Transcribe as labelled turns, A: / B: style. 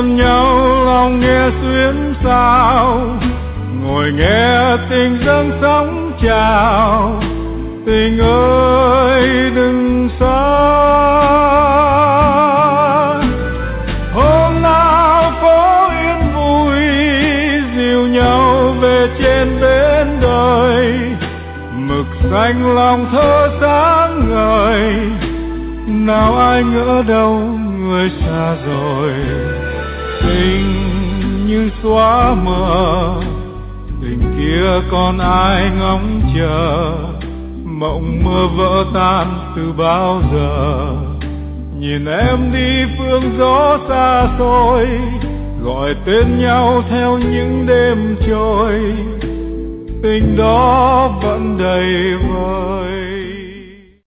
A: bên nhau lòng nghe xuyến sao, ngồi nghe tình dâng sóng chào. Tình ơi đừng xa, hôm nào có yên vui dìu nhau về trên bến đời. Mực xanh lòng thơ sáng ngời, nào ai ngỡ đâu người xa rồi. Tình như xóa mờ, tình kia còn ai ngóng chờ. Mộng mơ vỡ tan từ bao giờ, nhìn em đi phương gió xa xôi, gọi tên nhau theo những đêm trôi. Tình đó vẫn đầy vơi.